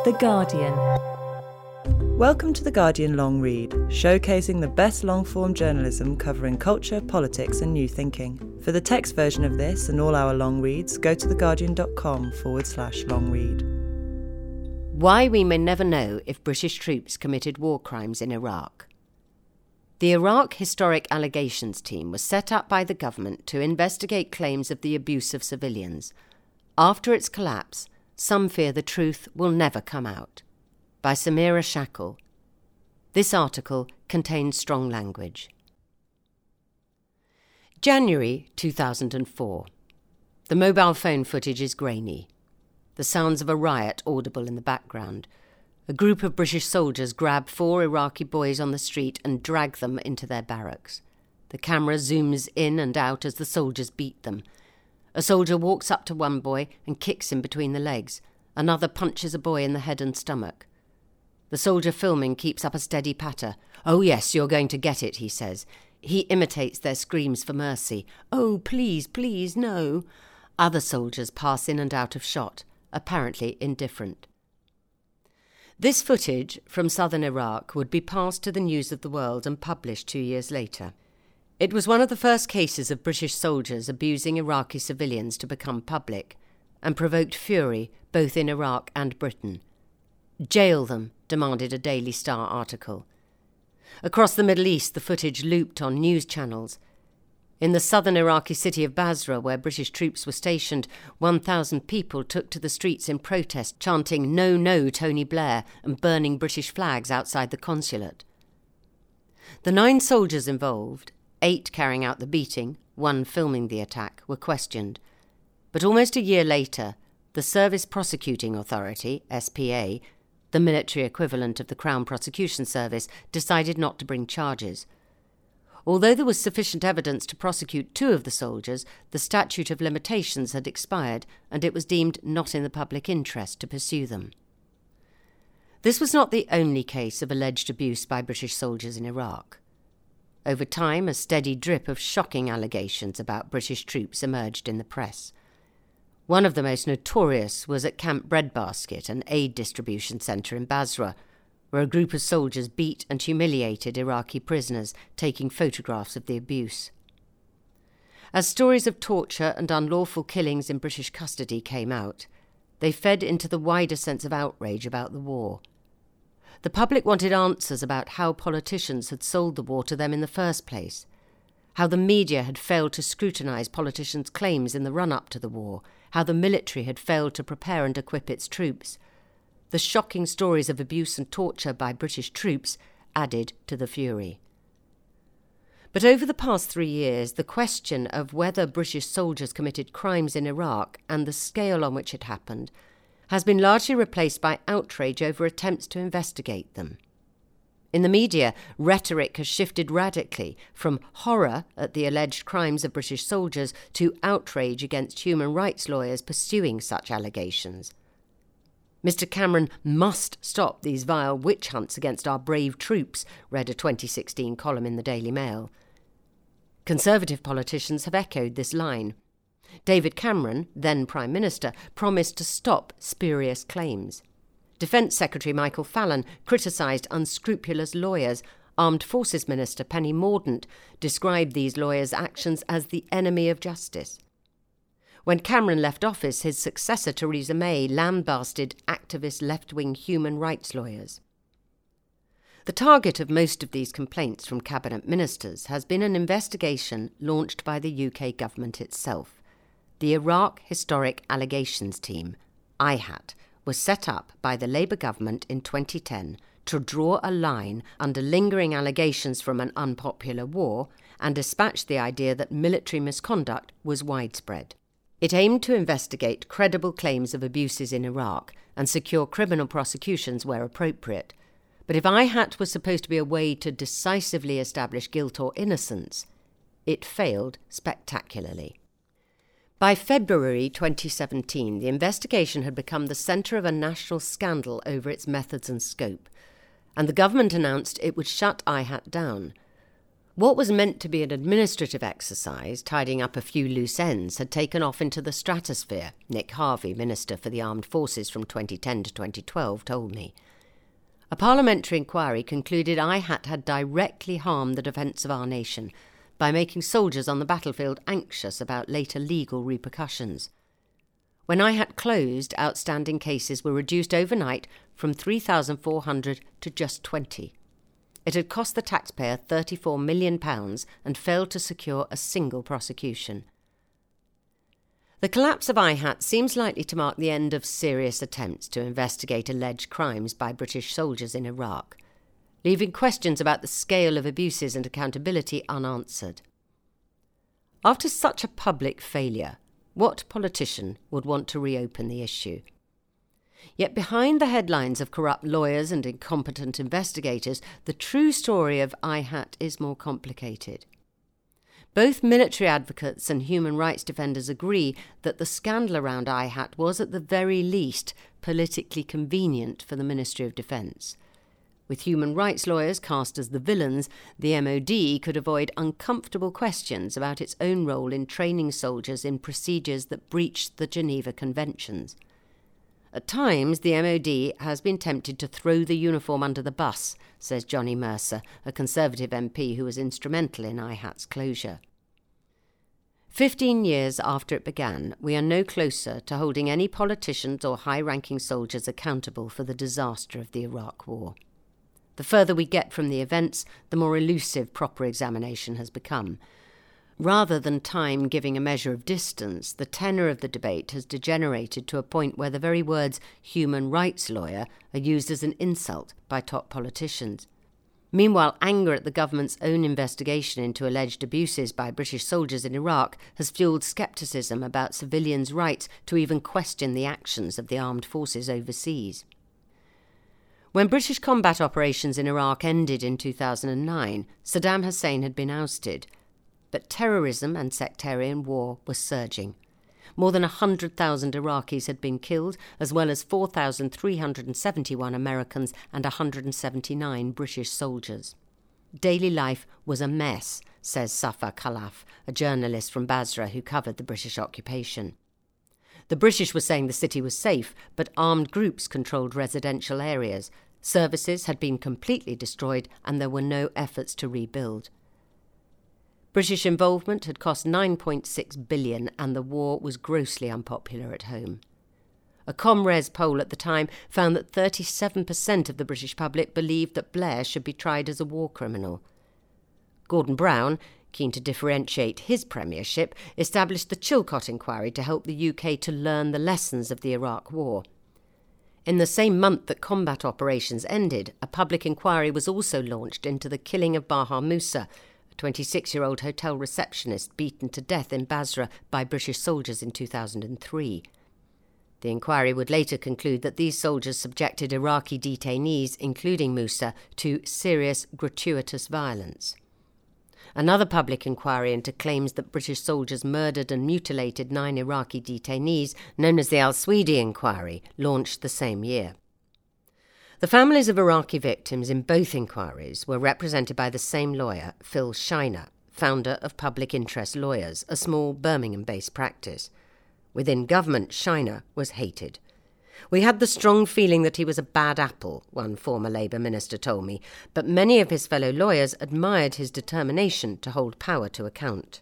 The Guardian. Welcome to The Guardian Long Read, showcasing the best long-form journalism covering culture, politics and new thinking. For the text version of this and all our long reads, go to theguardian.com/long read. Why we may never know if British troops committed war crimes in Iraq. The Iraq Historic Allegations Team was set up by the government to investigate claims of the abuse of civilians. After its collapse, some fear the truth will never come out. By Samira Shackle. This article contains strong language. January 2004. The mobile phone footage is grainy. The sounds of a riot audible in the background. A group of British soldiers grab 4 Iraqi boys on the street and drag them into their barracks. The camera zooms in and out as the soldiers beat them. A soldier walks up to one boy and kicks him between the legs. Another punches a boy in the head and stomach. The soldier filming keeps up a steady patter. "Oh yes, you're going to get it," he says. He imitates their screams for mercy. "Oh, please, please, no." Other soldiers pass in and out of shot, apparently indifferent. This footage from southern Iraq would be passed to the news of the world and published 2 years later. It was one of the first cases of British soldiers abusing Iraqi civilians to become public, and provoked fury both in Iraq and Britain. "Jail them," demanded a Daily Star article. Across the Middle East, the footage looped on news channels. In the southern Iraqi city of Basra, where British troops were stationed, 1,000 people took to the streets in protest, chanting "No, no, Tony Blair," and burning British flags outside the consulate. The 9 soldiers involved, 8 carrying out the beating, 1 filming the attack, were questioned. But almost a year later, the Service Prosecuting Authority, SPA, the military equivalent of the Crown Prosecution Service, decided not to bring charges. Although there was sufficient evidence to prosecute 2 of the soldiers, the statute of limitations had expired and it was deemed not in the public interest to pursue them. This was not the only case of alleged abuse by British soldiers in Iraq. Over time, a steady drip of shocking allegations about British troops emerged in the press. One of the most notorious was at Camp Breadbasket, an aid distribution centre in Basra, where a group of soldiers beat and humiliated Iraqi prisoners, taking photographs of the abuse. As stories of torture and unlawful killings in British custody came out, they fed into the wider sense of outrage about the war. The public wanted answers about how politicians had sold the war to them in the first place, how the media had failed to scrutinise politicians' claims in the run-up to the war, how the military had failed to prepare and equip its troops. The shocking stories of abuse and torture by British troops added to the fury. But over the past 3 years, the question of whether British soldiers committed crimes in Iraq and the scale on which it happened has been largely replaced by outrage over attempts to investigate them. In the media, rhetoric has shifted radically from horror at the alleged crimes of British soldiers to outrage against human rights lawyers pursuing such allegations. "Mr. Cameron must stop these vile witch hunts against our brave troops," read a 2016 column in the Daily Mail. Conservative politicians have echoed this line. David Cameron, then Prime Minister, promised to stop spurious claims. Defence Secretary Michael Fallon criticised unscrupulous lawyers. Armed Forces Minister Penny Mordaunt described these lawyers' actions as the enemy of justice. When Cameron left office, his successor Theresa May lambasted activist left-wing human rights lawyers. The target of most of these complaints from cabinet ministers has been an investigation launched by the UK government itself. The Iraq Historic Allegations Team, IHAT, was set up by the Labour government in 2010 to draw a line under lingering allegations from an unpopular war and dispatch the idea that military misconduct was widespread. It aimed to investigate credible claims of abuses in Iraq and secure criminal prosecutions where appropriate. But if IHAT was supposed to be a way to decisively establish guilt or innocence, it failed spectacularly. By February 2017, the investigation had become the centre of a national scandal over its methods and scope, and the government announced it would shut IHAT down. What was meant to be an administrative exercise, tidying up a few loose ends, had taken off into the stratosphere, Nick Harvey, Minister for the Armed Forces from 2010 to 2012, told me. A parliamentary inquiry concluded IHAT had directly harmed the defence of our nation by making soldiers on the battlefield anxious about later legal repercussions. When IHAT closed, outstanding cases were reduced overnight from 3,400 to just 20. It had cost the taxpayer £34 million and failed to secure a single prosecution. The collapse of IHAT seems likely to mark the end of serious attempts to investigate alleged crimes by British soldiers in Iraq, leaving questions about the scale of abuses and accountability unanswered. After such a public failure, what politician would want to reopen the issue? Yet behind the headlines of corrupt lawyers and incompetent investigators, the true story of IHAT is more complicated. Both military advocates and human rights defenders agree that the scandal around IHAT was at the very least politically convenient for the Ministry of Defence. With human rights lawyers cast as the villains, the MOD could avoid uncomfortable questions about its own role in training soldiers in procedures that breached the Geneva Conventions. At times, the MOD has been tempted to throw the uniform under the bus, says Johnny Mercer, a Conservative MP who was instrumental in IHAT's closure. 15 years after it began, we are no closer to holding any politicians or high-ranking soldiers accountable for the disaster of the Iraq War. The further we get from the events, the more elusive proper examination has become. Rather than time giving a measure of distance, the tenor of the debate has degenerated to a point where the very words human rights lawyer are used as an insult by top politicians. Meanwhile, anger at the government's own investigation into alleged abuses by British soldiers in Iraq has fueled scepticism about civilians' rights to even question the actions of the armed forces overseas. When British combat operations in Iraq ended in 2009, Saddam Hussein had been ousted. But terrorism and sectarian war were surging. More than 100,000 Iraqis had been killed, as well as 4,371 Americans and 179 British soldiers. Daily life was a mess, says Safa Khalaf, a journalist from Basra who covered the British occupation. The British were saying the city was safe, but armed groups controlled residential areas. Services had been completely destroyed and there were no efforts to rebuild. British involvement had cost $9.6 billion and the war was grossly unpopular at home. A ComRes poll at the time found that 37% of the British public believed that Blair should be tried as a war criminal. Gordon Brown, keen to differentiate his premiership, established the Chilcot Inquiry to help the UK to learn the lessons of the Iraq War. In the same month that combat operations ended, a public inquiry was also launched into the killing of Baha Musa, a 26-year-old hotel receptionist beaten to death in Basra by British soldiers in 2003. The inquiry would later conclude that these soldiers subjected Iraqi detainees, including Musa, to serious, gratuitous violence. Another public inquiry into claims that British soldiers murdered and mutilated 9 Iraqi detainees, known as the Al-Swedi Inquiry, launched the same year. The families of Iraqi victims in both inquiries were represented by the same lawyer, Phil Shiner, founder of Public Interest Lawyers, a small Birmingham-based practice. Within government, Shiner was hated. "We had the strong feeling that he was a bad apple," one former Labour minister told me, but many of his fellow lawyers admired his determination to hold power to account.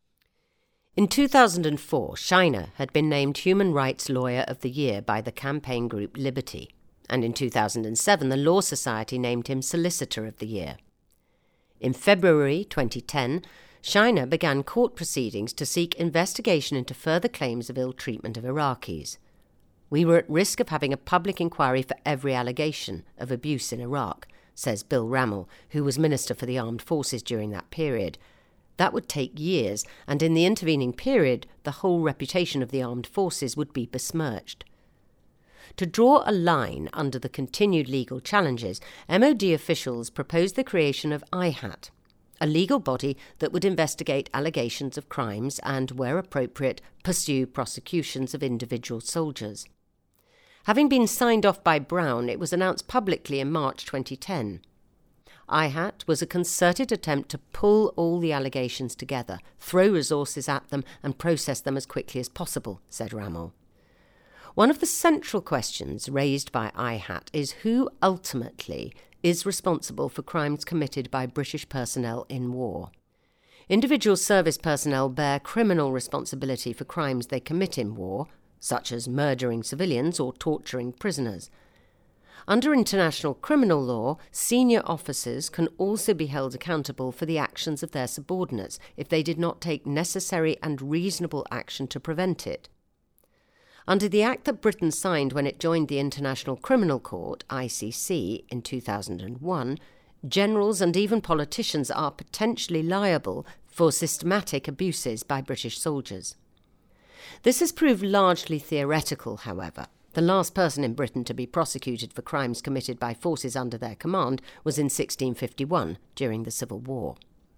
In 2004, Shiner had been named Human Rights Lawyer of the Year by the campaign group Liberty, and in 2007 the Law Society named him Solicitor of the Year. In February 2010, Shiner began court proceedings to seek investigation into further claims of ill treatment of Iraqis. "We were at risk of having a public inquiry for every allegation of abuse in Iraq," says Bill Rammell, who was Minister for the Armed Forces during that period. That would take years, and in the intervening period, the whole reputation of the armed forces would be besmirched. To draw a line under the continued legal challenges, MOD officials proposed the creation of IHAT, a legal body that would investigate allegations of crimes and, where appropriate, pursue prosecutions of individual soldiers. Having been signed off by Brown, it was announced publicly in March 2010. IHAT was a concerted attempt to pull all the allegations together, throw resources at them and process them as quickly as possible, said Rammel. One of the central questions raised by IHAT is who ultimately is responsible for crimes committed by British personnel in war. Individual service personnel bear criminal responsibility for crimes they commit in war, such as murdering civilians or torturing prisoners. Under international criminal law, senior officers can also be held accountable for the actions of their subordinates if they did not take necessary and reasonable action to prevent it. Under the Act that Britain signed when it joined the International Criminal Court, ICC, in 2001, generals and even politicians are potentially liable for systematic abuses by British soldiers. This has proved largely theoretical, however. The last person in Britain to be prosecuted for crimes committed by forces under their command was in 1651, during the Civil War.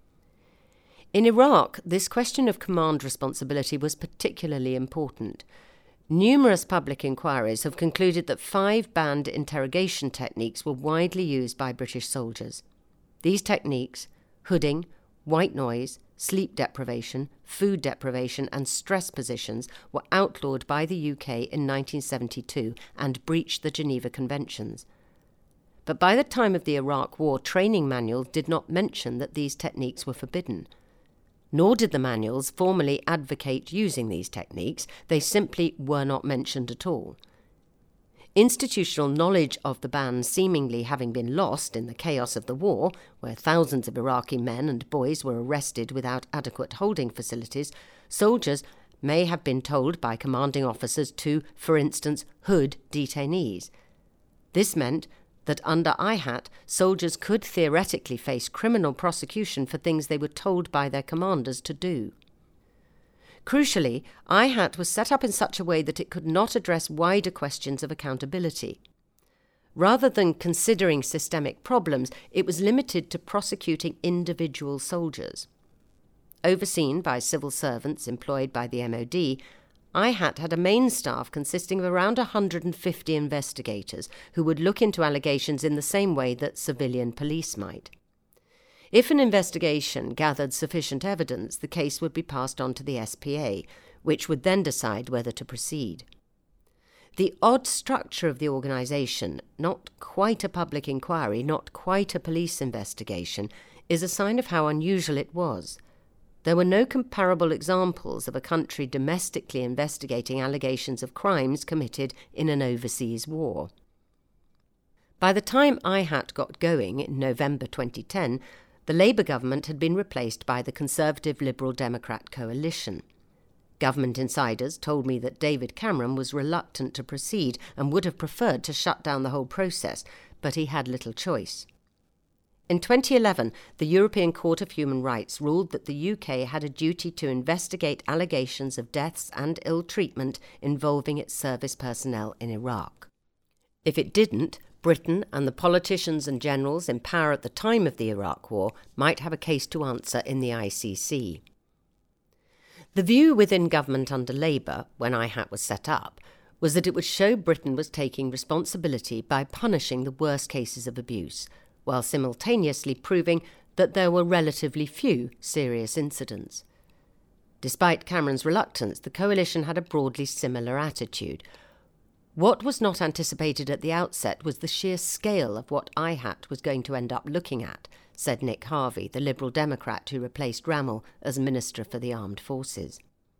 In Iraq, this question of command responsibility was particularly important. Numerous public inquiries have concluded that 5 banned interrogation techniques were widely used by British soldiers. These techniques, hooding, white noise, sleep deprivation, food deprivation and stress positions, were outlawed by the UK in 1972 and breached the Geneva Conventions. But by the time of the Iraq War, training manuals did not mention that these techniques were forbidden. Nor did the manuals formally advocate using these techniques, they simply were not mentioned at all. Institutional knowledge of the ban seemingly having been lost in the chaos of the war, where thousands of Iraqi men and boys were arrested without adequate holding facilities, soldiers may have been told by commanding officers to, for instance, hood detainees. This meant that under IHAT, soldiers could theoretically face criminal prosecution for things they were told by their commanders to do. Crucially, IHAT was set up in such a way that it could not address wider questions of accountability. Rather than considering systemic problems, it was limited to prosecuting individual soldiers. Overseen by civil servants employed by the MOD, IHAT had a main staff consisting of around 150 investigators who would look into allegations in the same way that civilian police might. If an investigation gathered sufficient evidence, the case would be passed on to the SPA, which would then decide whether to proceed. The odd structure of the organisation, not quite a public inquiry, not quite a police investigation, is a sign of how unusual it was. There were no comparable examples of a country domestically investigating allegations of crimes committed in an overseas war. By the time IHAT got going in November 2010, the Labour government had been replaced by the Conservative Liberal Democrat coalition. Government insiders told me that David Cameron was reluctant to proceed and would have preferred to shut down the whole process, but he had little choice. In 2011, the European Court of Human Rights ruled that the UK had a duty to investigate allegations of deaths and ill treatment involving its service personnel in Iraq. If it didn't, Britain and the politicians and generals in power at the time of the Iraq War might have a case to answer in the ICC. The view within government under Labour, when IHAT was set up, was that it would show Britain was taking responsibility by punishing the worst cases of abuse, while simultaneously proving that there were relatively few serious incidents. Despite Cameron's reluctance, the coalition had a broadly similar attitude. What was not anticipated at the outset was the sheer scale of what IHAT was going to end up looking at, said Nick Harvey, the Liberal Democrat who replaced Rammel as Minister for the Armed Forces.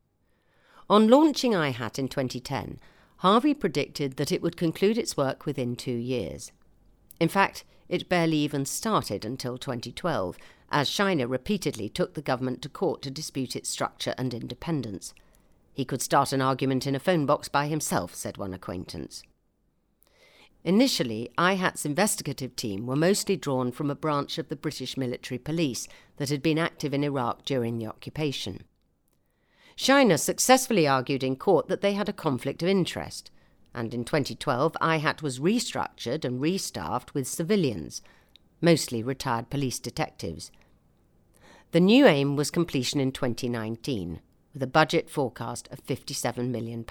On launching IHAT in 2010, Harvey predicted that it would conclude its work within 2 years. In fact, it barely even started until 2012, as Shiner repeatedly took the government to court to dispute its structure and independence. He could start an argument in a phone box by himself, said one acquaintance. Initially, IHAT's investigative team were mostly drawn from a branch of the British military police that had been active in Iraq during the occupation. Shiner successfully argued in court that they had a conflict of interest, and in 2012 IHAT was restructured and restaffed with civilians, mostly retired police detectives. The new aim was completion in 2019, with a budget forecast of £57 million.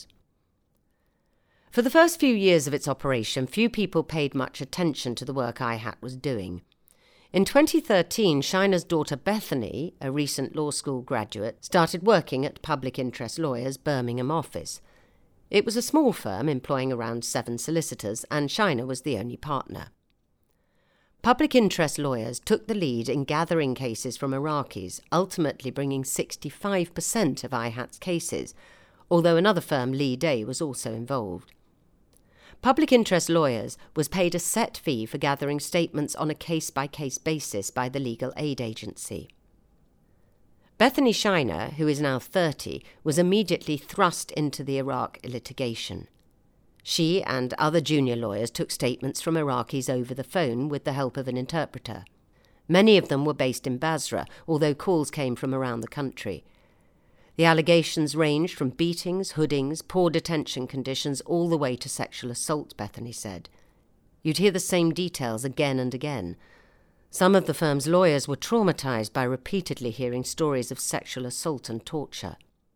For the first few years of its operation, few people paid much attention to the work IHAT was doing. In 2013, Shiner's daughter Bethany, a recent law school graduate, started working at Public Interest Lawyers' Birmingham office. It was a small firm employing around 7 solicitors, and Shiner was the only partner. Public Interest Lawyers took the lead in gathering cases from Iraqis, ultimately bringing 65% of IHAT's cases, although another firm, Lee Day, was also involved. Public Interest Lawyers was paid a set fee for gathering statements on a case-by-case basis by the legal aid agency. Bethany Shiner, who is now 30, was immediately thrust into the Iraq litigation. She and other junior lawyers took statements from Iraqis over the phone with the help of an interpreter. Many of them were based in Basra, although calls came from around the country. The allegations ranged from beatings, hoodings, poor detention conditions, all the way to sexual assault, Bethany said. You'd hear the same details again and again. Some of the firm's lawyers were traumatized by repeatedly hearing stories of sexual assault and torture.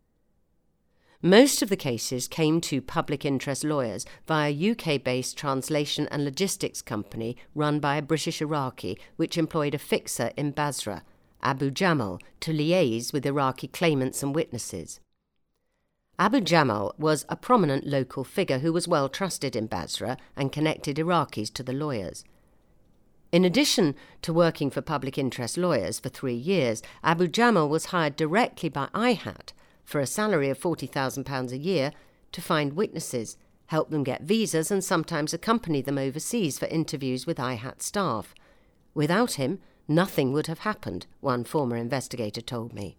Most of the cases came to Public Interest Lawyers via a UK-based translation and logistics company run by a British Iraqi, which employed a fixer in Basra, Abu Jamal, to liaise with Iraqi claimants and witnesses. Abu Jamal was a prominent local figure who was well trusted in Basra and connected Iraqis to the lawyers. In addition to working for Public Interest Lawyers for 3 years, Abu Jamal was hired directly by IHAT for a salary of £40,000 a year to find witnesses, help them get visas and sometimes accompany them overseas for interviews with IHAT staff. Without him, nothing would have happened, one former investigator told me.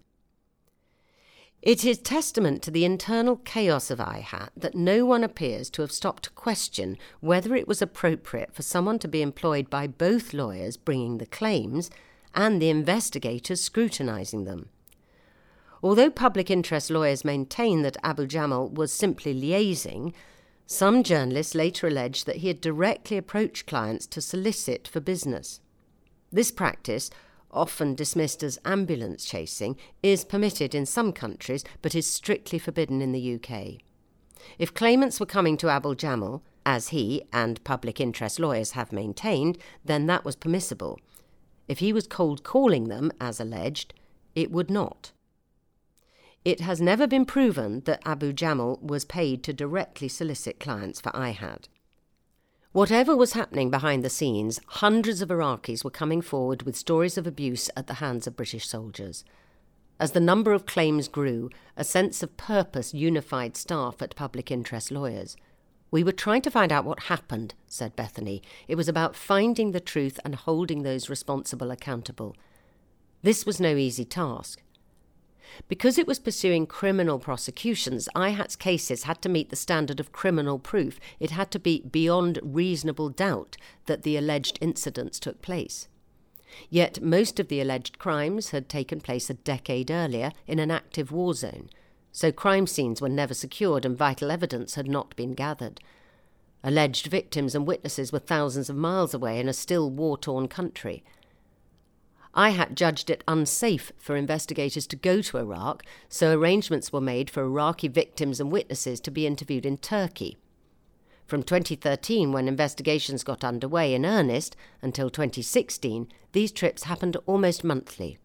It is testament to the internal chaos of IHAT that no one appears to have stopped to question whether it was appropriate for someone to be employed by both lawyers bringing the claims and the investigators scrutinising them. Although Public Interest Lawyers maintain that Abu Jamal was simply liaising, some journalists later alleged that he had directly approached clients to solicit for business. This practice, often dismissed as ambulance chasing, is permitted in some countries but is strictly forbidden in the UK. If claimants were coming to Abu Jamal, as he and Public Interest Lawyers have maintained, then that was permissible. If he was cold calling them, as alleged, it would not. It has never been proven that Abu Jamal was paid to directly solicit clients for IHAT. Whatever was happening behind the scenes, hundreds of Iraqis were coming forward with stories of abuse at the hands of British soldiers. As the number of claims grew, a sense of purpose unified staff at Public Interest Lawyers. We were trying to find out what happened, said Bethany. It was about finding the truth and holding those responsible accountable. This was no easy task. Because it was pursuing criminal prosecutions, IHAT's cases had to meet the standard of criminal proof. It had to be beyond reasonable doubt that the alleged incidents took place. Yet most of the alleged crimes had taken place a decade earlier in an active war zone, so crime scenes were never secured and vital evidence had not been gathered. Alleged victims and witnesses were thousands of miles away in a still war-torn country. IHAT judged it unsafe for investigators to go to Iraq, so arrangements were made for Iraqi victims and witnesses to be interviewed in Turkey. From 2013, when investigations got underway in earnest, until 2016, these trips happened almost monthly.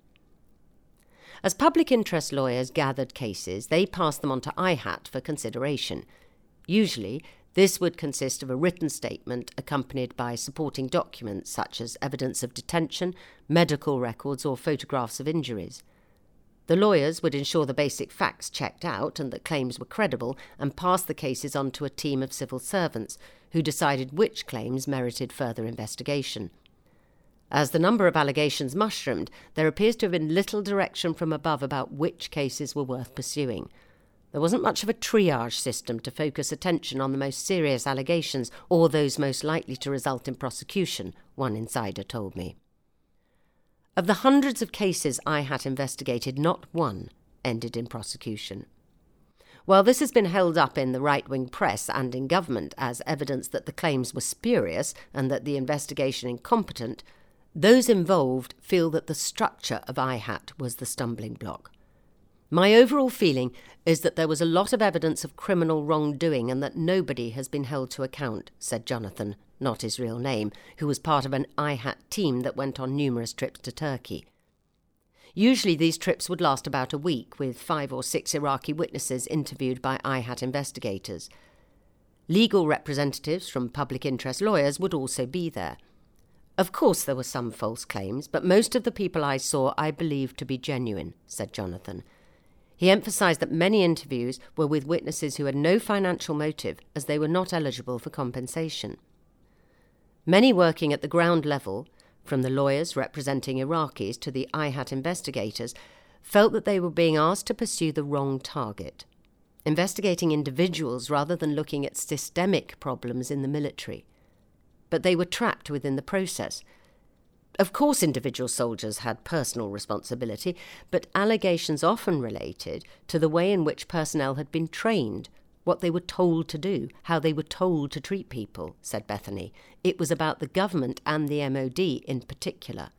As Public Interest Lawyers gathered cases, they passed them on to IHAT for consideration. Usually, this would consist of a written statement accompanied by supporting documents such as evidence of detention, medical records or photographs of injuries. The lawyers would ensure the basic facts checked out and that claims were credible and pass the cases on to a team of civil servants who decided which claims merited further investigation. As the number of allegations mushroomed, there appears to have been little direction from above about which cases were worth pursuing. There wasn't much of a triage system to focus attention on the most serious allegations or those most likely to result in prosecution, one insider told me. Of the hundreds of cases IHAT investigated, not one ended in prosecution. While this has been held up in the right-wing press and in government as evidence that the claims were spurious and that the investigation incompetent, those involved feel that the structure of IHAT was the stumbling block. My overall feeling is that there was a lot of evidence of criminal wrongdoing and that nobody has been held to account, said Jonathan, not his real name, who was part of an IHAT team that went on numerous trips to Turkey. Usually these trips would last about a week, with 5 or 6 Iraqi witnesses interviewed by IHAT investigators. Legal representatives from public interest lawyers would also be there. Of course there were some false claims, but most of the people I saw I believed to be genuine, said Jonathan. He emphasised that many interviews were with witnesses who had no financial motive, as they were not eligible for compensation. Many working at the ground level, from the lawyers representing Iraqis to the IHAT investigators, felt that they were being asked to pursue the wrong target, investigating individuals rather than looking at systemic problems in the military. But they were trapped within the process. Of course, individual soldiers had personal responsibility, but allegations often related to the way in which personnel had been trained, what they were told to do, how they were told to treat people, said Bethany. It was about the government and the MOD in particular.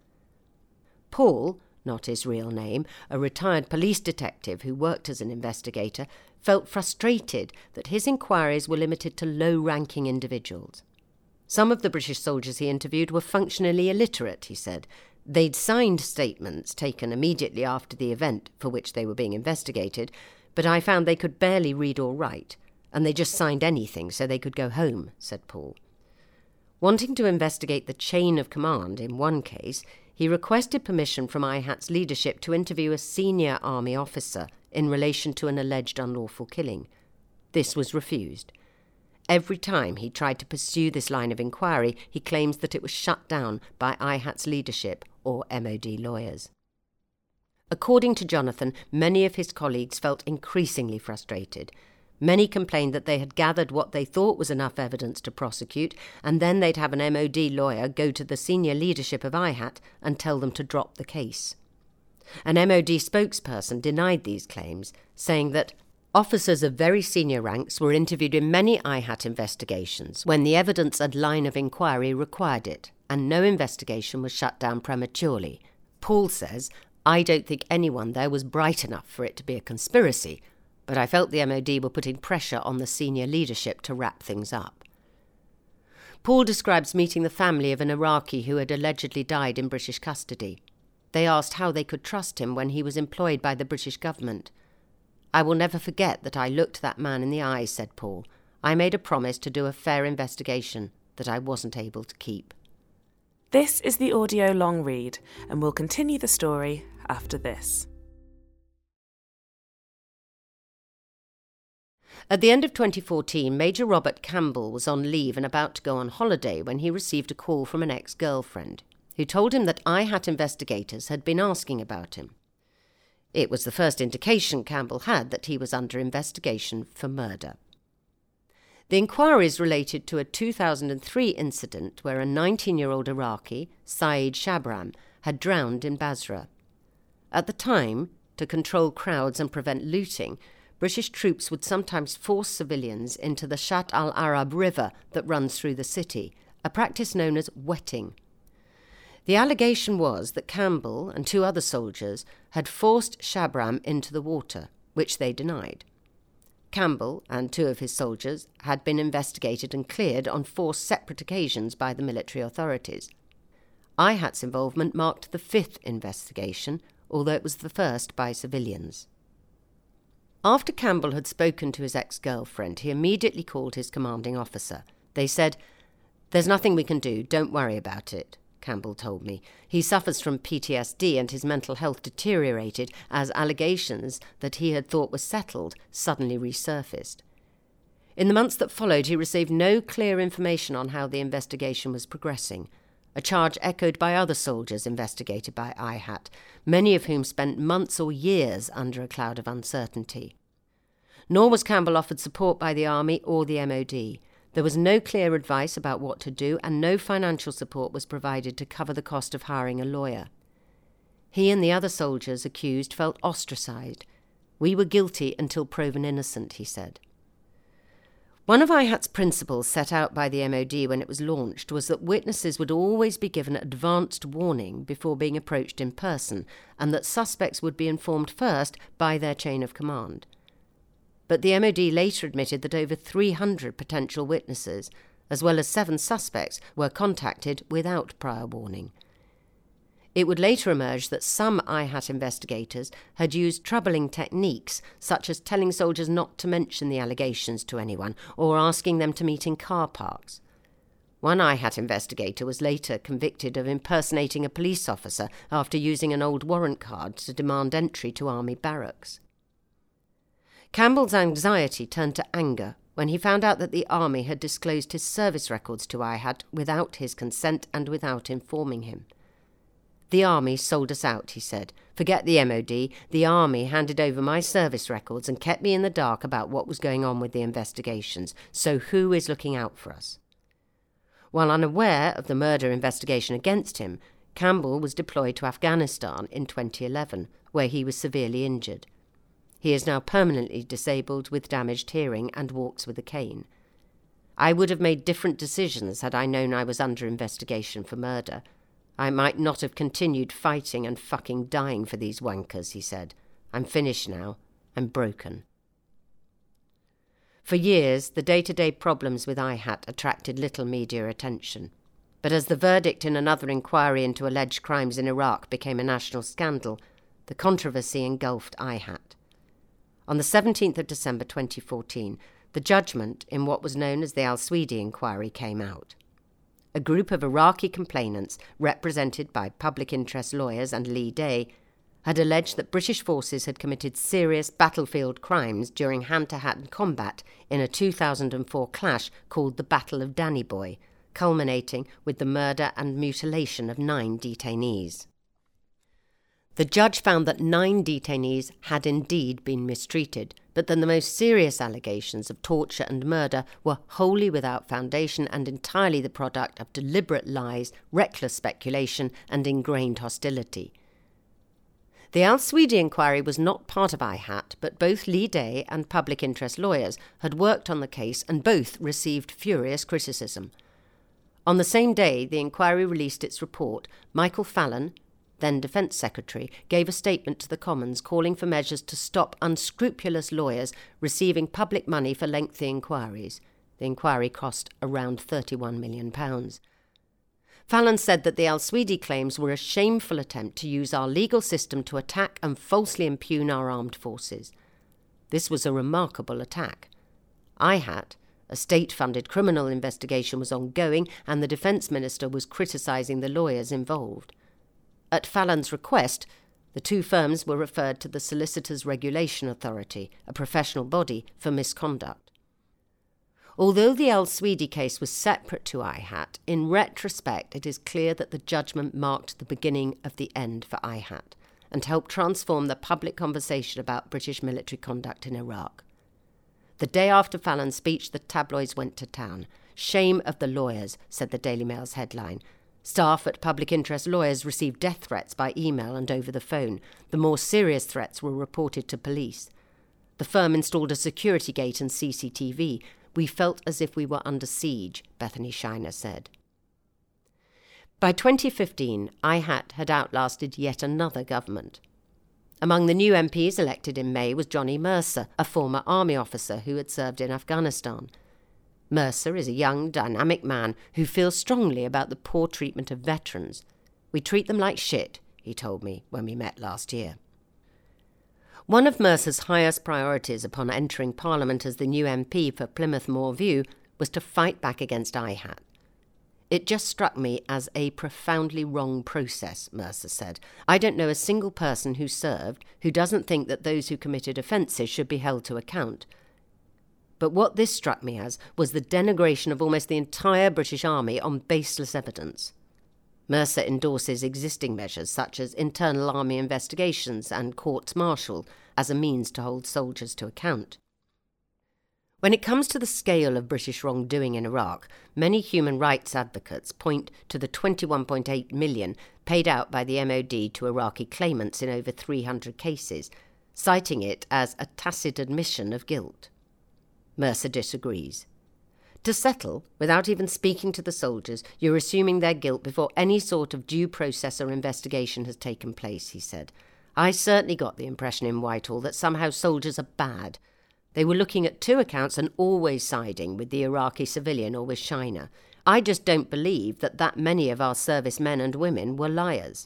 Paul, not his real name, a retired police detective who worked as an investigator, felt frustrated that his inquiries were limited to low-ranking individuals. Some of the British soldiers he interviewed were functionally illiterate, he said. They'd signed statements taken immediately after the event for which they were being investigated, but I found they could barely read or write, and they just signed anything so they could go home, said Paul. Wanting to investigate the chain of command in one case, he requested permission from IHAT's leadership to interview a senior army officer in relation to an alleged unlawful killing. This was refused. Every time he tried to pursue this line of inquiry, he claims that it was shut down by IHAT's leadership or MOD lawyers. According to Jonathan, many of his colleagues felt increasingly frustrated. Many complained that they had gathered what they thought was enough evidence to prosecute, and then they'd have an MOD lawyer go to the senior leadership of IHAT and tell them to drop the case. An MOD spokesperson denied these claims, saying that officers of very senior ranks were interviewed in many IHAT investigations when the evidence and line of inquiry required it, and no investigation was shut down prematurely. Paul says, I don't think anyone there was bright enough for it to be a conspiracy, but I felt the MOD were putting pressure on the senior leadership to wrap things up. Paul describes meeting the family of an Iraqi who had allegedly died in British custody. They asked how they could trust him when he was employed by the British government. I will never forget that I looked that man in the eyes, said Paul. I made a promise to do a fair investigation that I wasn't able to keep. This is the audio long read, and we'll continue the story after this. At the end of 2014, Major Robert Campbell was on leave and about to go on holiday when he received a call from an ex-girlfriend, who told him that IHAT investigators had been asking about him. It was the first indication Campbell had that he was under investigation for murder. The inquiries related to a 2003 incident where a 19-year-old Iraqi, Saeed Shabram, had drowned in Basra. At the time, to control crowds and prevent looting, British troops would sometimes force civilians into the Shatt al-Arab River that runs through the city, a practice known as wetting. The allegation was that Campbell and 2 other soldiers had forced Shabram into the water, which they denied. Campbell and 2 of his soldiers had been investigated and cleared on 4 separate occasions by the military authorities. IHAT's involvement marked the 5th investigation, although it was the first by civilians. After Campbell had spoken to his ex-girlfriend, he immediately called his commanding officer. They said, "There's nothing we can do, don't worry about it," Campbell told me. He suffers from PTSD and his mental health deteriorated as allegations that he had thought were settled suddenly resurfaced. In the months that followed, he received no clear information on how the investigation was progressing, a charge echoed by other soldiers investigated by IHAT, many of whom spent months or years under a cloud of uncertainty. Nor was Campbell offered support by the Army or the MOD. There was no clear advice about what to do, and no financial support was provided to cover the cost of hiring a lawyer. He and the other soldiers accused felt ostracised. "We were guilty until proven innocent," he said. One of IHAT's principles set out by the MOD when it was launched was that witnesses would always be given advanced warning before being approached in person, and that suspects would be informed first by their chain of command. But the MOD later admitted that over 300 potential witnesses, as well as 7 suspects, were contacted without prior warning. It would later emerge that some IHAT investigators had used troubling techniques, such as telling soldiers not to mention the allegations to anyone or asking them to meet in car parks. One IHAT investigator was later convicted of impersonating a police officer after using an old warrant card to demand entry to army barracks. Campbell's anxiety turned to anger when he found out that the army had disclosed his service records to IHAT without his consent and without informing him. "The army sold us out," he said. "Forget the MOD. The army handed over my service records and kept me in the dark about what was going on with the investigations. So who is looking out for us?" While unaware of the murder investigation against him, Campbell was deployed to Afghanistan in 2011, where he was severely injured. He is now permanently disabled with damaged hearing and walks with a cane. "I would have made different decisions had I known I was under investigation for murder. I might not have continued fighting and fucking dying for these wankers," he said. "I'm finished now. I'm broken." For years, the day-to-day problems with IHAT attracted little media attention. But as the verdict in another inquiry into alleged crimes in Iraq became a national scandal, the controversy engulfed IHAT. On the 17th of December 2014, the judgment in what was known as the Al-Swedi inquiry came out. A group of Iraqi complainants, represented by public interest lawyers and Lee Day, had alleged that British forces had committed serious battlefield crimes during hand-to-hand combat in a 2004 clash called the Battle of Danny Boy, culminating with the murder and mutilation of 9 detainees. The judge found that 9 detainees had indeed been mistreated, but that the most serious allegations of torture and murder were wholly without foundation and entirely the product of deliberate lies, reckless speculation, and ingrained hostility. The Al-Swedi inquiry was not part of IHAT, but both Lee Day and public interest lawyers had worked on the case and both received furious criticism. On the same day the inquiry released its report, Michael Fallon, then Defence Secretary, gave a statement to the Commons calling for measures to stop unscrupulous lawyers receiving public money for lengthy inquiries. The inquiry cost around £31 million. Fallon said that the Al-Swedi claims were a shameful attempt to use our legal system to attack and falsely impugn our armed forces. This was a remarkable attack. IHAT, a state-funded criminal investigation, was ongoing and the Defence Minister was criticising the lawyers involved. At Fallon's request, the 2 firms were referred to the Solicitors Regulation Authority, a professional body for misconduct. Although the Al-Swedi case was separate to IHAT, in retrospect it is clear that the judgment marked the beginning of the end for IHAT and helped transform the public conversation about British military conduct in Iraq. The day after Fallon's speech, the tabloids went to town. "Shame of the lawyers," said the Daily Mail's headline. Staff at public interest lawyers received death threats by email and over the phone. The more serious threats were reported to police. The firm installed a security gate and CCTV. "We felt as if we were under siege," Bethany Shiner said. By 2015, IHAT had outlasted yet another government. Among the new MPs elected in May was Johnny Mercer, a former army officer who had served in Afghanistan. Mercer is a young, dynamic man who feels strongly about the poor treatment of veterans. "We treat them like shit," he told me when we met last year. One of Mercer's highest priorities upon entering Parliament as the new MP for Plymouth Moor View was to fight back against IHAT. "It just struck me as a profoundly wrong process," Mercer said. "I don't know a single person who served who doesn't think that those who committed offences should be held to account. But what this struck me as was the denigration of almost the entire British Army on baseless evidence." Mercer endorses existing measures such as internal army investigations and courts-martial as a means to hold soldiers to account. When it comes to the scale of British wrongdoing in Iraq, many human rights advocates point to the $21.8 million paid out by the MOD to Iraqi claimants in over 300 cases, citing it as a tacit admission of guilt. Mercer disagrees. "To settle, without even speaking to the soldiers, you're assuming their guilt before any sort of due process or investigation has taken place," he said. "I certainly got the impression in Whitehall that somehow soldiers are bad. They were looking at two accounts and always siding with the Iraqi civilian or with China. I just don't believe that many of our servicemen and women were liars.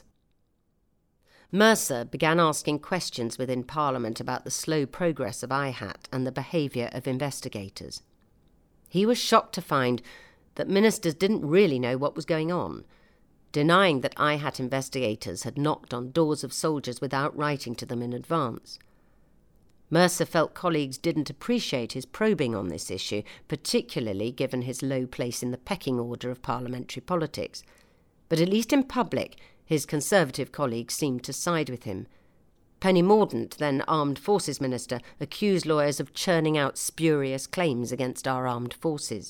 Mercer began asking questions within Parliament about the slow progress of IHAT and the behaviour of investigators. He was shocked to find that ministers didn't really know what was going on, denying that IHAT investigators had knocked on doors of soldiers without writing to them in advance. Mercer felt colleagues didn't appreciate his probing on this issue, particularly given his low place in the pecking order of parliamentary politics. But at least in public, his Conservative colleagues seemed to side with him. Penny Mordaunt, then Armed Forces Minister, accused lawyers of churning out spurious claims against our armed forces.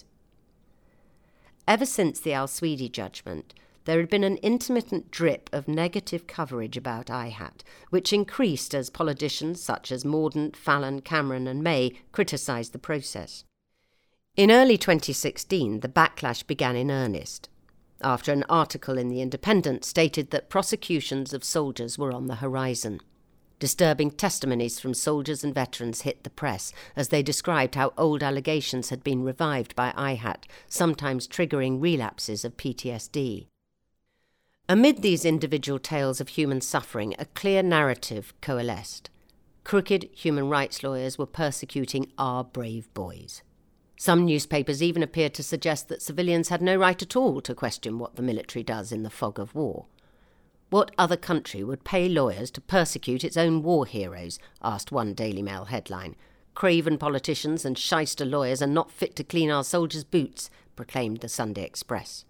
Ever since the Al-Swedi judgment, there had been an intermittent drip of negative coverage about IHAT, which increased as politicians such as Mordaunt, Fallon, Cameron and May criticised the process. In early 2016, the backlash began in earnest, after an article in The Independent stated that prosecutions of soldiers were on the horizon. Disturbing testimonies from soldiers and veterans hit the press as they described how old allegations had been revived by IHAT, sometimes triggering relapses of PTSD. Amid these individual tales of human suffering, a clear narrative coalesced. Crooked human rights lawyers were persecuting our brave boys. Some newspapers even appeared to suggest that civilians had no right at all to question what the military does in the fog of war. What other country would pay lawyers to persecute its own war heroes? Asked one Daily Mail headline. Craven politicians and shyster lawyers are not fit to clean our soldiers' boots, proclaimed the Sunday Express.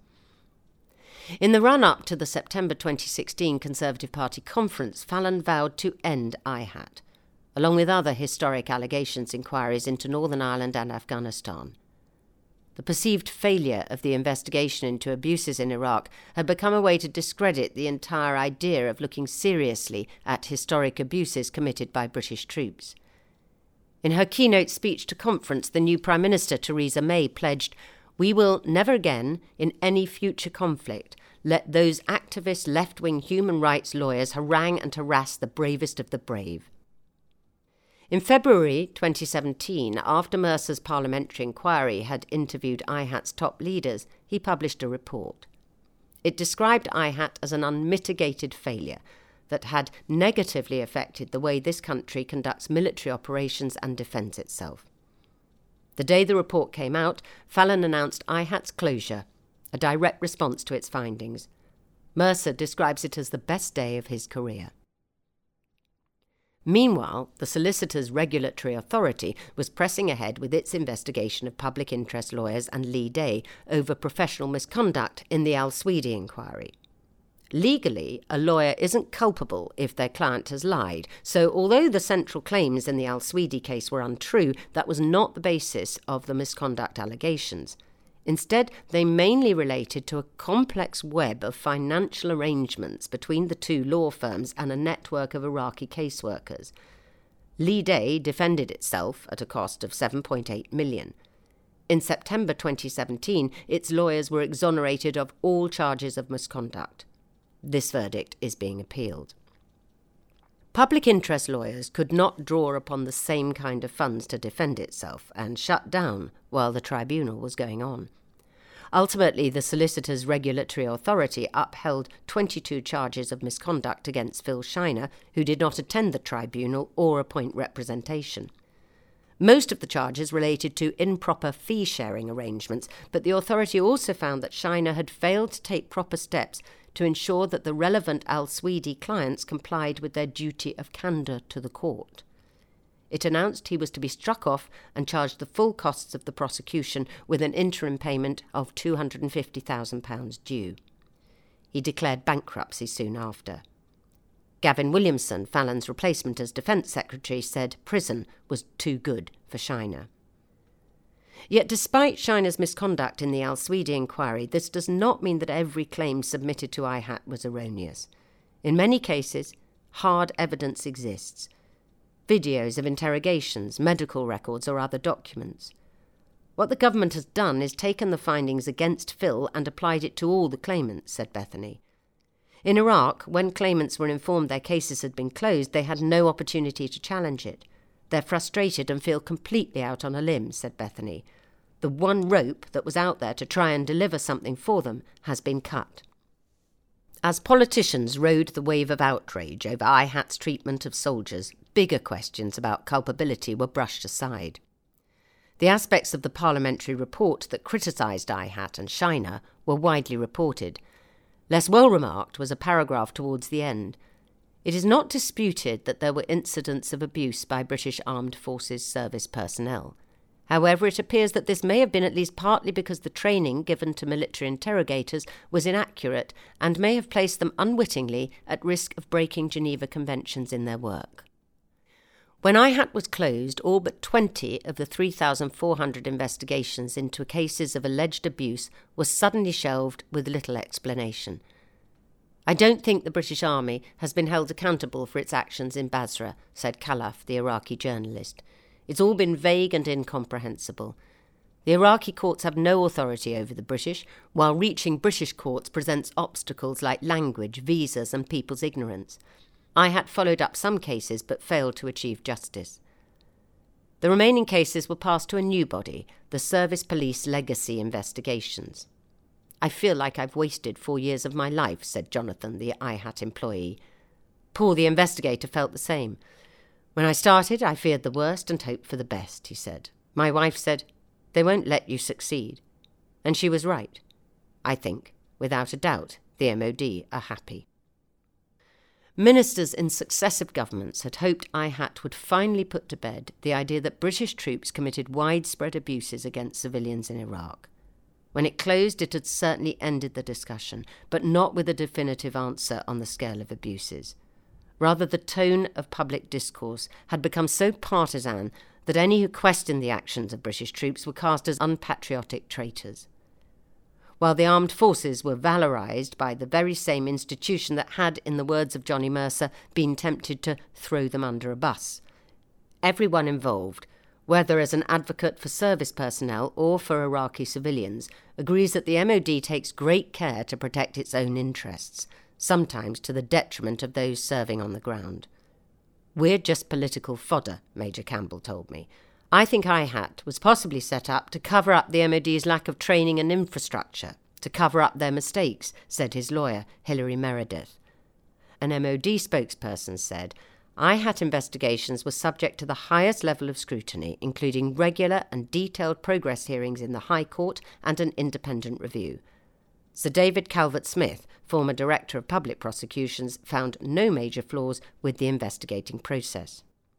In the run-up to the September 2016 Conservative Party conference, Fallon vowed to end IHAT, along with other historic allegations inquiries into Northern Ireland and Afghanistan. The perceived failure of the investigation into abuses in Iraq had become a way to discredit the entire idea of looking seriously at historic abuses committed by British troops. In her keynote speech to conference, the new Prime Minister, Theresa May, pledged, "We will never again, in any future conflict, let those activist left-wing human rights lawyers harangue and harass the bravest of the brave." In February 2017, after Mercer's parliamentary inquiry had interviewed IHAT's top leaders, he published a report. It described IHAT as an unmitigated failure that had negatively affected the way this country conducts military operations and defends itself. The day the report came out, Fallon announced IHAT's closure, a direct response to its findings. Mercer describes it as the best day of his career. Meanwhile, the Solicitors Regulatory Authority was pressing ahead with its investigation of public interest lawyers and Lee Day over professional misconduct in the Al-Swedi inquiry. Legally, a lawyer isn't culpable if their client has lied, so although the central claims in the Al-Swedi case were untrue, that was not the basis of the misconduct allegations. Instead, they mainly related to a complex web of financial arrangements between the two law firms and a network of Iraqi caseworkers. Lee Day defended itself at a cost of $7.8 million. In September 2017, its lawyers were exonerated of all charges of misconduct. This verdict is being appealed. Public interest lawyers could not draw upon the same kind of funds to defend itself and shut down while the tribunal was going on. Ultimately, the Solicitors Regulatory Authority upheld 22 charges of misconduct against Phil Shiner, who did not attend the tribunal or appoint representation. Most of the charges related to improper fee-sharing arrangements, but the authority also found that Shiner had failed to take proper steps to ensure that the relevant Al-Swedi clients complied with their duty of candour to the court. It announced he was to be struck off and charged the full costs of the prosecution with an interim payment of £250,000 due. He declared bankruptcy soon after. Gavin Williamson, Fallon's replacement as Defence Secretary, said prison was too good for Shiner. Yet despite Shiner's misconduct in the Al-Swedi inquiry, this does not mean that every claim submitted to IHAT was erroneous. In many cases, hard evidence exists. Videos of interrogations, medical records or other documents. What the government has done is taken the findings against Phil and applied it to all the claimants, said Bethany. In Iraq, when claimants were informed their cases had been closed, they had no opportunity to challenge it. They're frustrated and feel completely out on a limb, said Bethany. The one rope that was out there to try and deliver something for them has been cut. As politicians rode the wave of outrage over IHAT's treatment of soldiers, bigger questions about culpability were brushed aside. The aspects of the parliamentary report that criticised IHAT and Shiner were widely reported. Less well remarked was a paragraph towards the end. It is not disputed that there were incidents of abuse by British Armed Forces service personnel. However, it appears that this may have been at least partly because the training given to military interrogators was inaccurate and may have placed them unwittingly at risk of breaking Geneva Conventions in their work. When IHAT was closed, all but 20 of the 3,400 investigations into cases of alleged abuse were suddenly shelved with little explanation. I don't think the British Army has been held accountable for its actions in Basra, said Khalaf, the Iraqi journalist. It's all been vague and incomprehensible. The Iraqi courts have no authority over the British, while reaching British courts presents obstacles like language, visas and people's ignorance. IHAT followed up some cases but failed to achieve justice. The remaining cases were passed to a new body, the Service Police Legacy Investigations. I feel like I've wasted 4 years of my life, said Jonathan, the IHAT employee. Paul, the investigator, felt the same. When I started, I feared the worst and hoped for the best, he said. My wife said, they won't let you succeed. And she was right. I think, without a doubt, the MOD are happy. Ministers in successive governments had hoped IHAT would finally put to bed the idea that British troops committed widespread abuses against civilians in Iraq. When it closed, it had certainly ended the discussion, but not with a definitive answer on the scale of abuses. Rather, the tone of public discourse had become so partisan that any who questioned the actions of British troops were cast as unpatriotic traitors. While the armed forces were valorised by the very same institution that had, in the words of Johnny Mercer, been tempted to throw them under a bus. Everyone involved, whether as an advocate for service personnel or for Iraqi civilians, agrees that the MOD takes great care to protect its own interests, sometimes to the detriment of those serving on the ground. We're just political fodder, Major Campbell told me. I think IHAT was possibly set up to cover up the MOD's lack of training and infrastructure, to cover up their mistakes, said his lawyer, Hilary Meredith. An MOD spokesperson said, IHAT investigations were subject to the highest level of scrutiny, including regular and detailed progress hearings in the High Court and an independent review. Sir David Calvert-Smith, former Director of Public Prosecutions, found no major flaws with the investigating process.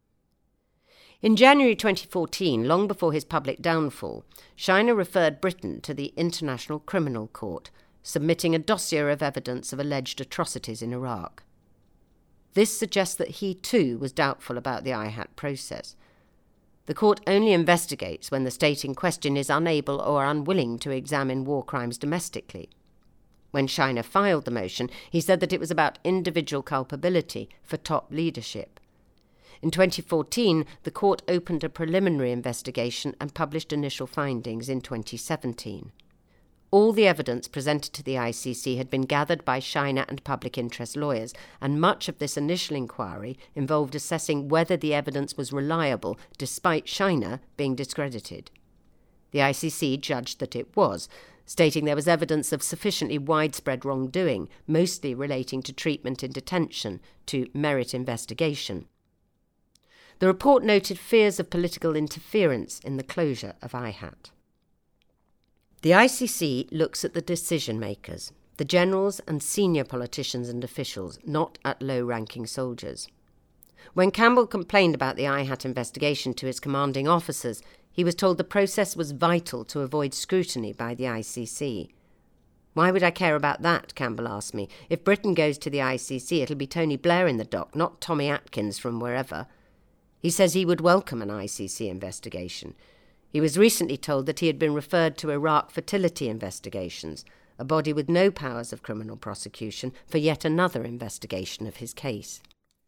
In January 2014, long before his public downfall, Shiner referred Britain to the International Criminal Court, submitting a dossier of evidence of alleged atrocities in Iraq. This suggests that he too was doubtful about the IHAT process. The court only investigates when the state in question is unable or unwilling to examine war crimes domestically. When Shiner filed the motion, he said that it was about individual culpability for top leadership. In 2014, the court opened a preliminary investigation and published initial findings in 2017. All the evidence presented to the ICC had been gathered by Shiner and public interest lawyers, and much of this initial inquiry involved assessing whether the evidence was reliable, despite Shiner being discredited. The ICC judged that it was, stating there was evidence of sufficiently widespread wrongdoing, mostly relating to treatment in detention, to merit investigation. The report noted fears of political interference in the closure of IHAT. The ICC looks at the decision-makers, the generals and senior politicians and officials, not at low-ranking soldiers. When Campbell complained about the IHAT investigation to his commanding officers, he was told the process was vital to avoid scrutiny by the ICC. Why would I care about that, Campbell asked me. If Britain goes to the ICC, it'll be Tony Blair in the dock, not Tommy Atkins from wherever. He says he would welcome an ICC investigation. He was recently told that he had been referred to Iraq Fertility Investigations, a body with no powers of criminal prosecution, for yet another investigation of his case.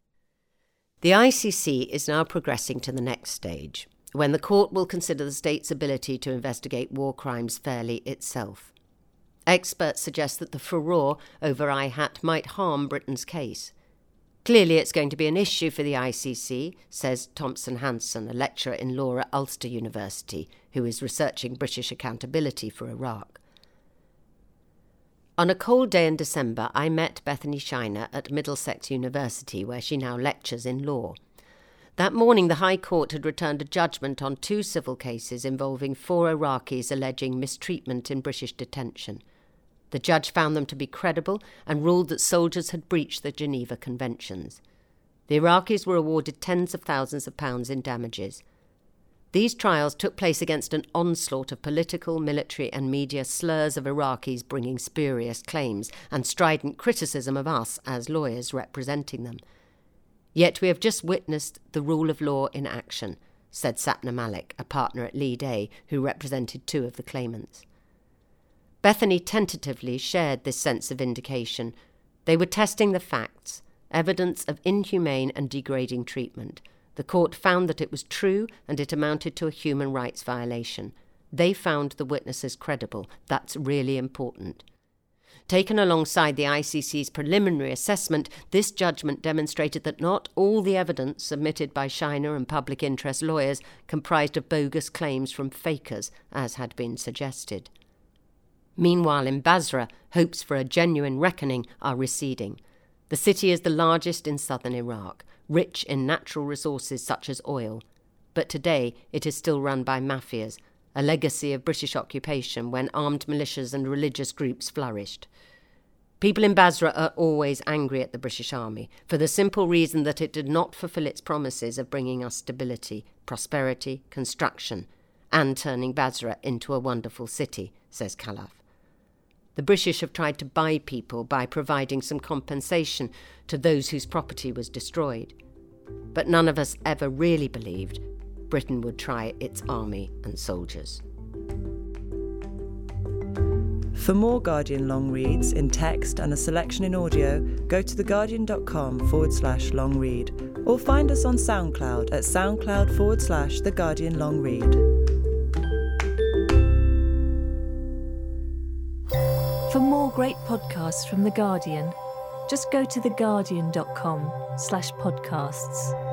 The ICC is now progressing to the next stage, when the court will consider the state's ability to investigate war crimes fairly itself. Experts suggest that the furore over IHAT might harm Britain's case. Clearly it's going to be an issue for the ICC, says Thompson Hanson, a lecturer in law at Ulster University, who is researching British accountability for Iraq. On a cold day in December, I met Bethany Shiner at Middlesex University, where she now lectures in law. That morning, the High Court had returned a judgment on 2 civil cases involving 4 Iraqis alleging mistreatment in British detention. The judge found them to be credible and ruled that soldiers had breached the Geneva Conventions. The Iraqis were awarded tens of thousands of pounds in damages. These trials took place against an onslaught of political, military and media slurs of Iraqis bringing spurious claims and strident criticism of us as lawyers representing them. Yet we have just witnessed the rule of law in action, said Sapna Malik, a partner at Lead A, who represented 2 of the claimants. Bethany tentatively shared this sense of vindication. They were testing the facts, evidence of inhumane and degrading treatment. The court found that it was true and it amounted to a human rights violation. They found the witnesses credible. That's really important. Taken alongside the ICC's preliminary assessment, this judgment demonstrated that not all the evidence submitted by Shiner and public interest lawyers comprised of bogus claims from fakers, as had been suggested. Meanwhile, in Basra, hopes for a genuine reckoning are receding. The city is the largest in southern Iraq, rich in natural resources such as oil. But today it is still run by mafias, a legacy of British occupation when armed militias and religious groups flourished. People in Basra are always angry at the British Army for the simple reason that it did not fulfil its promises of bringing us stability, prosperity, construction, and turning Basra into a wonderful city, says Khalaf. The British have tried to buy people by providing some compensation to those whose property was destroyed. But none of us ever really believed Britain would try its army and soldiers. For more Guardian long reads in text and a selection in audio, go to theguardian.com/long read or find us on SoundCloud at soundcloud/The Guardian Long Read. For more great podcasts from The Guardian, just go to theguardian.com/podcasts.